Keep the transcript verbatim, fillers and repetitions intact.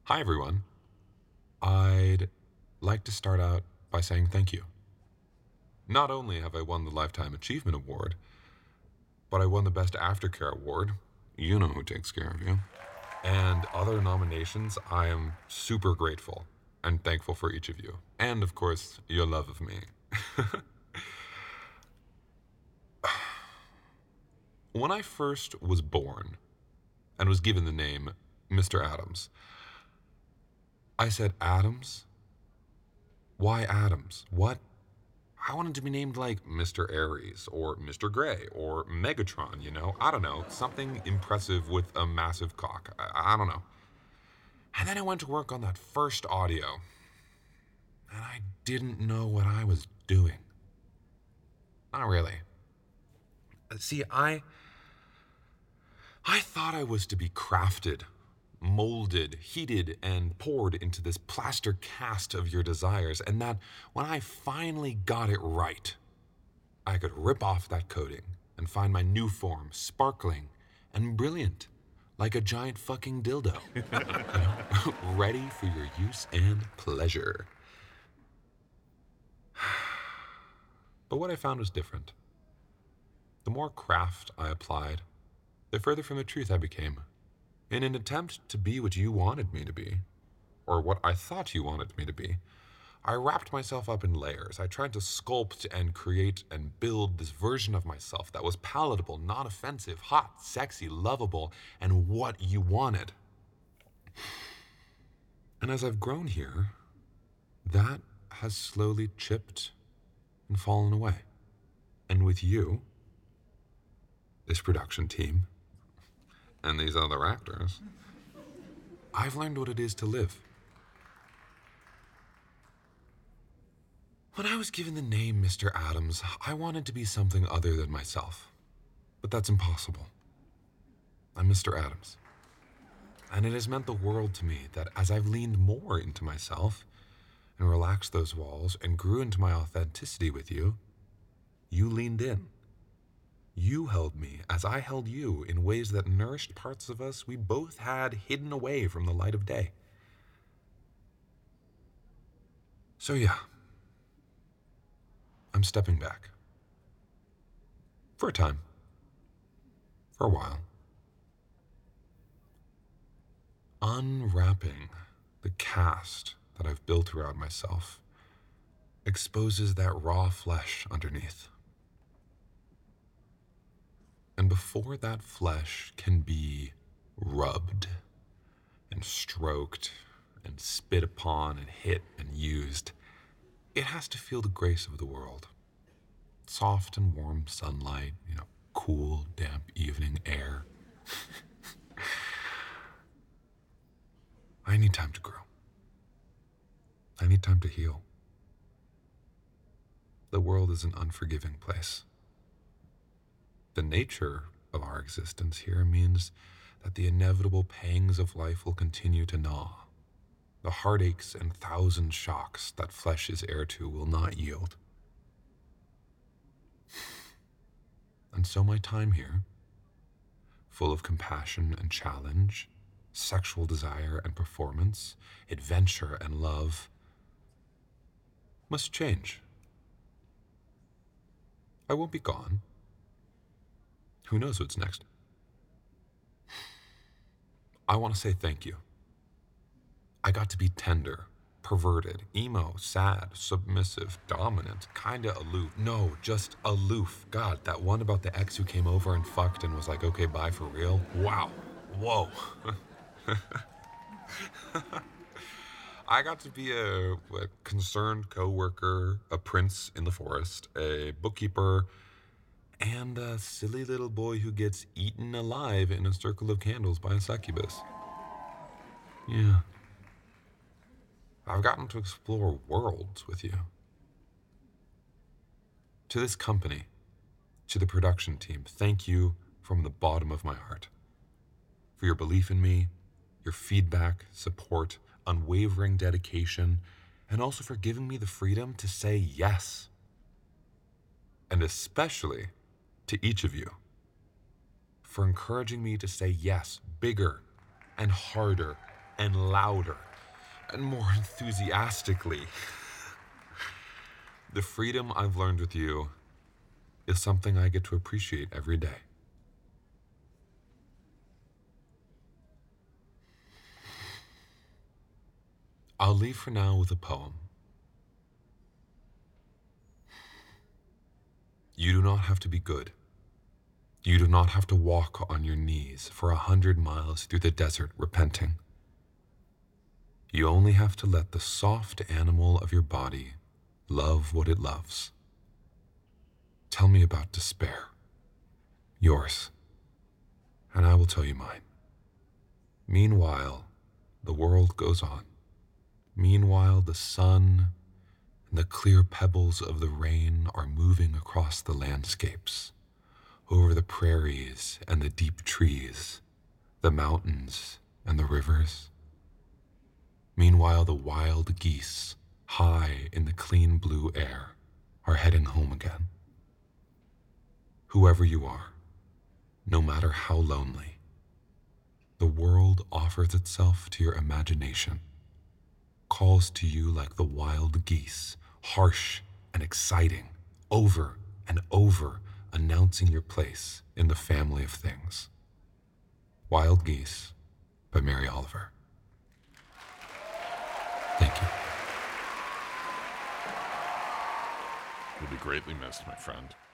Hi, everyone. I'd like to start out by saying thank you. Not only have I won the Lifetime Achievement Award, but I won the Best Aftercare Award. You know who takes care of you. And other nominations. I am super grateful and thankful for each of you. And, of course, your love of me. When I first was born and was given the name Mister Adams, I said, Adams? Why Adams? What? I wanted to be named like Mister Aries or Mister Gray or Megatron, you know? I don't know. Something impressive with a massive cock. I, I don't know. And then I went to work on that first audio, and I didn't know what I was doing. Not really. See, I. I thought I was to be crafted, molded, heated, and poured into this plaster cast of your desires, and that when I finally got it right, I could rip off that coating and find my new form sparkling and brilliant, like a giant fucking dildo, you know, ready for your use and pleasure. But what I found was different. The more craft I applied, the further from the truth I became. In an attempt to be what you wanted me to be, or what I thought you wanted me to be, I wrapped myself up in layers. I tried to sculpt and create and build this version of myself that was palatable, not offensive, hot, sexy, lovable, and what you wanted. And as I've grown here, that has slowly chipped and fallen away. And with you, this production team, and these other actors, I've learned what it is to live. When I was given the name Mister Adams, I wanted to be something other than myself. But that's impossible. I'm Mister Adams. And it has meant the world to me that as I've leaned more into myself and relaxed those walls and grew into my authenticity with you, you leaned in. You held me as I held you in ways that nourished parts of us we both had hidden away from the light of day. So yeah, I'm stepping back. For a time. For a while. Unwrapping the cast that I've built around myself exposes that raw flesh underneath. And before that flesh can be rubbed and stroked and spit upon and hit and used, it has to feel the grace of the world. Soft and warm sunlight, you know, cool, damp evening air. I need time to grow. I need time to heal. The world is an unforgiving place. The nature of our existence here means that the inevitable pangs of life will continue to gnaw. The heartaches and thousand shocks that flesh is heir to will not yield. And so my time here, full of compassion and challenge, sexual desire and performance, adventure and love, must change. I won't be gone. Who knows what's next? I want to say thank you. I got to be tender, perverted, emo, sad, submissive, dominant, kinda aloof. No, just aloof. God, that one about the ex who came over and fucked and was like, okay, bye for real? Wow. Whoa. I got to be a, a concerned coworker, a prince in the forest, a bookkeeper, and a silly little boy who gets eaten alive in a circle of candles by a succubus. Yeah. I've gotten to explore worlds with you. To this company, to the production team, thank you from the bottom of my heart for your belief in me, your feedback, support, unwavering dedication, and also for giving me the freedom to say yes. And especially to each of you for encouraging me to say yes bigger and harder and louder and more enthusiastically. The freedom I've learned with you is something I get to appreciate every day. I'll leave for now with a poem. You do not have to be good. You do not have to walk on your knees for a hundred miles through the desert repenting. You only have to let the soft animal of your body love what it loves. Tell me about despair, yours, and I will tell you mine. Meanwhile, the world goes on. Meanwhile, the sun and the clear pebbles of the rain are moving across the landscapes, over the prairies and the deep trees, the mountains and the rivers. Meanwhile, the wild geese, high in the clean blue air, are heading home again. Whoever you are, no matter how lonely, the world offers itself to your imagination, calls to you like the wild geese, harsh and exciting, over and over, announcing your place in the family of things. Wild Geese by Mary Oliver. Thank you. You'll be greatly missed, my friend.